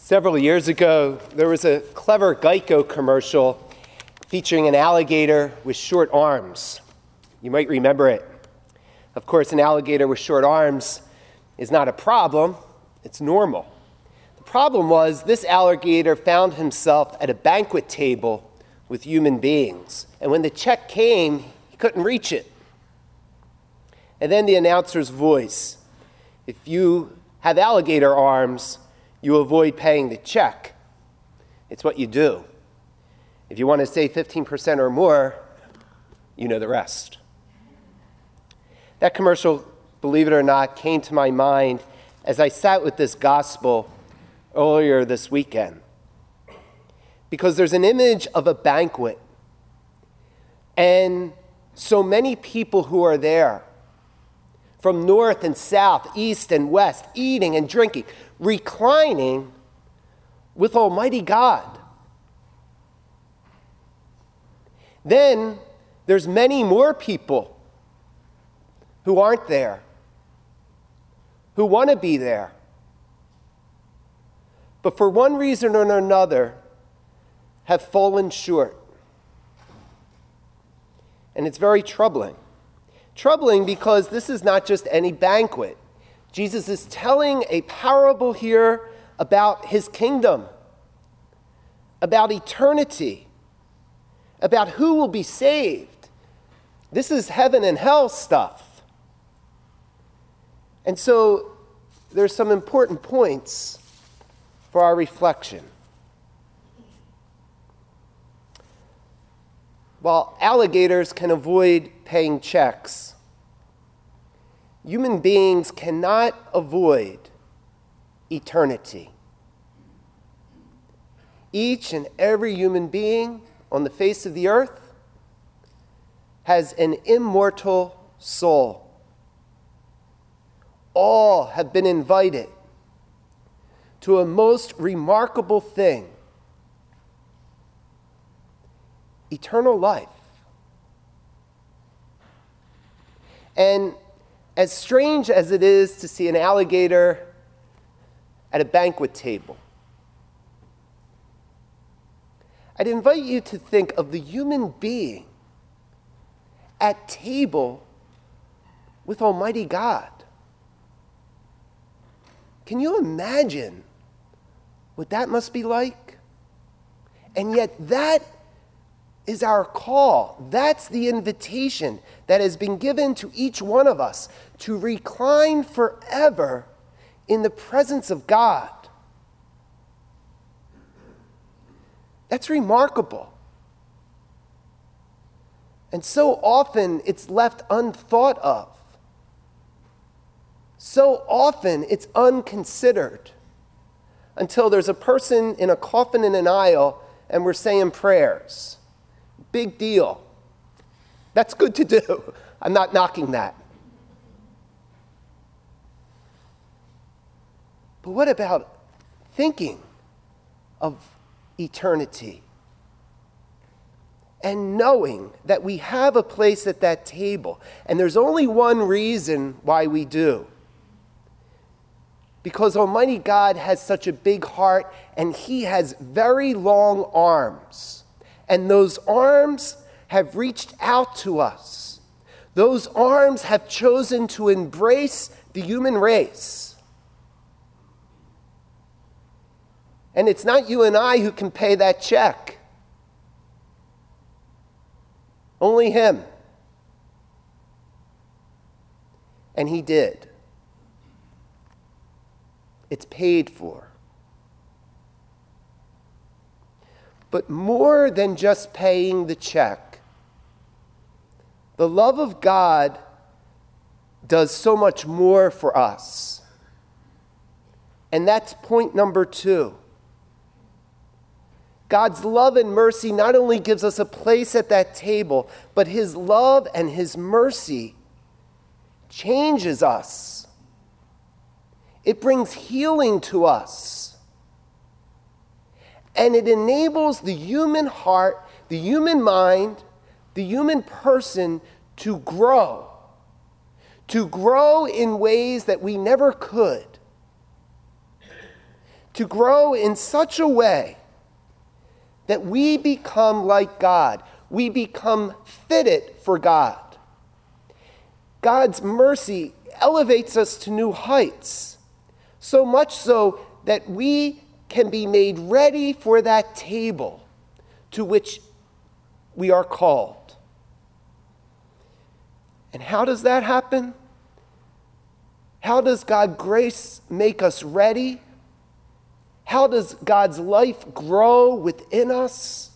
Several years ago, there was a clever Geico commercial featuring an alligator with short arms. You might remember it. Of course, an alligator with short arms is not a problem, it's normal. The problem was this alligator found himself at a banquet table with human beings, and when the check came, he couldn't reach it. And then the announcer's voice, if you have alligator arms, you avoid paying the check. It's what you do. If you want to save 15% or more, you know the rest. That commercial, believe it or not, came to my mind as I sat with this gospel earlier this weekend. Because there's an image of a banquet, and so many people who are there, from north and south, east and west, eating and drinking, reclining with Almighty God. Then there's many more people who aren't there, who want to be there, but for one reason or another have fallen short. And it's very troubling. Troubling because this is not just any banquet. Jesus is telling a parable here about his kingdom, about eternity, about who will be saved. This is heaven and hell stuff. And so there's some important points for our reflection. While alligators can avoid paying checks, human beings cannot avoid eternity. Each and every human being on the face of the earth has an immortal soul. All have been invited to a most remarkable thing: eternal life. And as strange as it is to see an alligator at a banquet table, I'd invite you to think of the human being at table with Almighty God. Can you imagine what that must be like? And yet that is our call. That's the invitation that has been given to each one of us, to recline forever in the presence of God. That's remarkable. And so often it's left unthought of. So often it's unconsidered until there's a person in a coffin in an aisle and we're saying prayers. Big deal. That's good to do. I'm not knocking that. But what about thinking of eternity and knowing that we have a place at that table? And there's only one reason why we do. Because Almighty God has such a big heart, and he has very long arms. And those arms have reached out to us. Those arms have chosen to embrace the human race. And it's not you and I who can pay that check. Only him. And he did. It's paid for. But more than just paying the check, the love of God does so much more for us. And that's point number 2. God's love and mercy not only gives us a place at that table, but his love and his mercy changes us. It brings healing to us. And it enables the human heart, the human mind, the human person to grow in ways that we never could. to grow in such a way that we become like God. We become fitted for God. God's mercy elevates us to new heights, so much so that we can be made ready for that table to which we are called. And how does that happen? How does God's grace make us ready? How does God's life grow within us?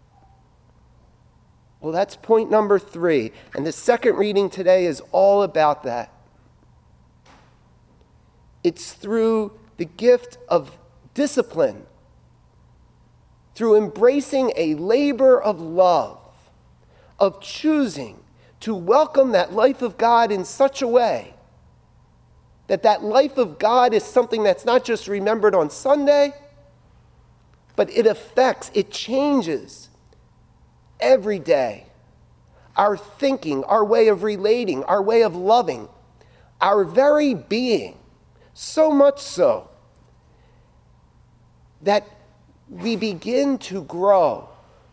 Well, that's point number 3. And the second reading today is all about that. It's through the gift of discipline, through embracing a labor of love, of choosing to welcome that life of God in such a way that life of God is something that's not just remembered on Sunday, but it changes every day. Our thinking, our way of relating, our way of loving, our very being, so much so that we begin to grow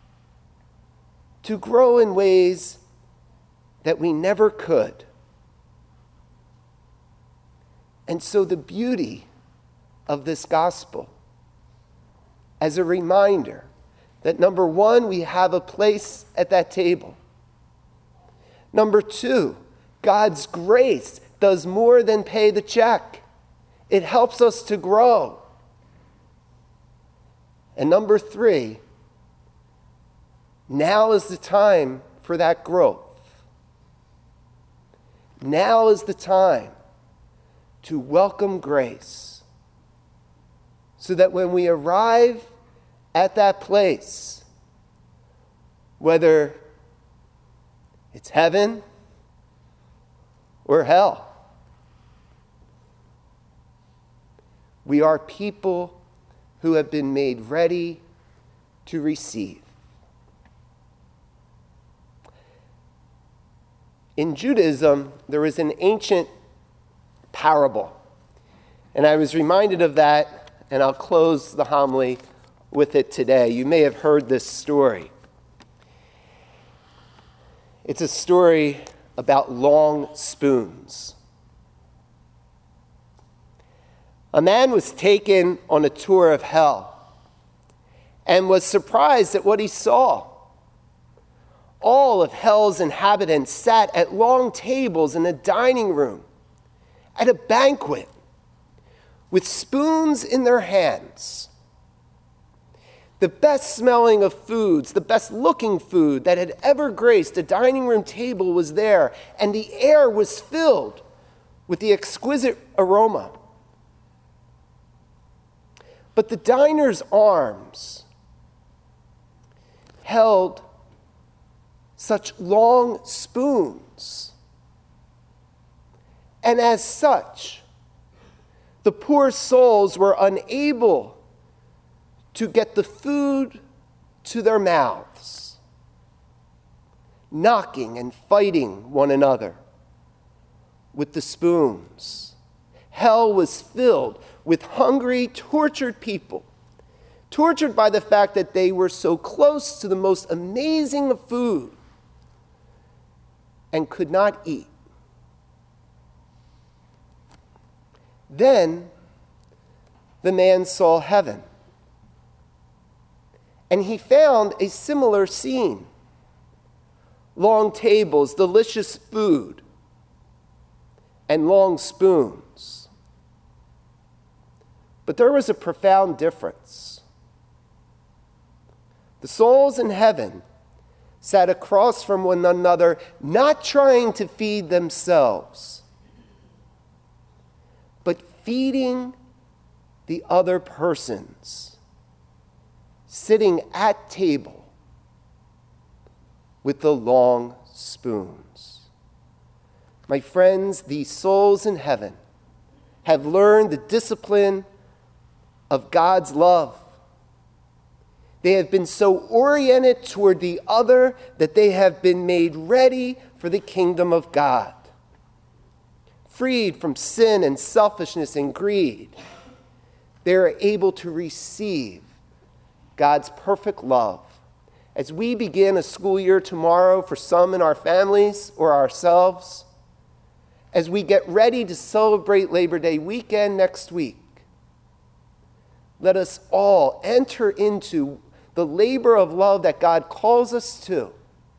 in ways that we never could. And so the beauty of this gospel, as a reminder that number 1, we have a place at that table. Number 2, God's grace does more than pay the check. It helps us to grow. And number 3, now is the time for that growth. Now is the time to welcome grace, so that when we arrive at that place, whether it's heaven or hell, we are people who have been made ready to receive. In Judaism, there is an ancient parable. And I was reminded of that, and I'll close the homily with it today. You may have heard this story. It's a story about long spoons. A man was taken on a tour of hell and was surprised at what he saw. All of hell's inhabitants sat at long tables in a dining room, at a banquet, with spoons in their hands. The best smelling of foods, the best looking food that had ever graced a dining room table was there, and the air was filled with the exquisite aroma. But the diner's arms held such long spoons. And as such, the poor souls were unable to get the food to their mouths, knocking and fighting one another with the spoons. Hell was filled with hungry, tortured people, tortured by the fact that they were so close to the most amazing of food and could not eat. Then the man saw heaven, and he found a similar scene. Long tables, delicious food, and long spoons. But there was a profound difference. The souls in heaven sat across from one another, not trying to feed themselves, but feeding the other persons, sitting at table with the long spoons. My friends, these souls in heaven have learned the discipline of God's love. They have been so oriented toward the other that they have been made ready for the kingdom of God. Freed from sin and selfishness and greed, they're able to receive God's perfect love. As we begin a school year tomorrow for some in our families or ourselves, as we get ready to celebrate Labor Day weekend next week, let us all enter into the labor of love that God calls us to,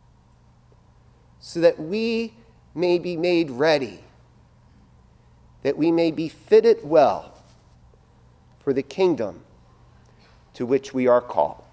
so that we may be made ready, that we may be fitted well for the kingdom to which we are called.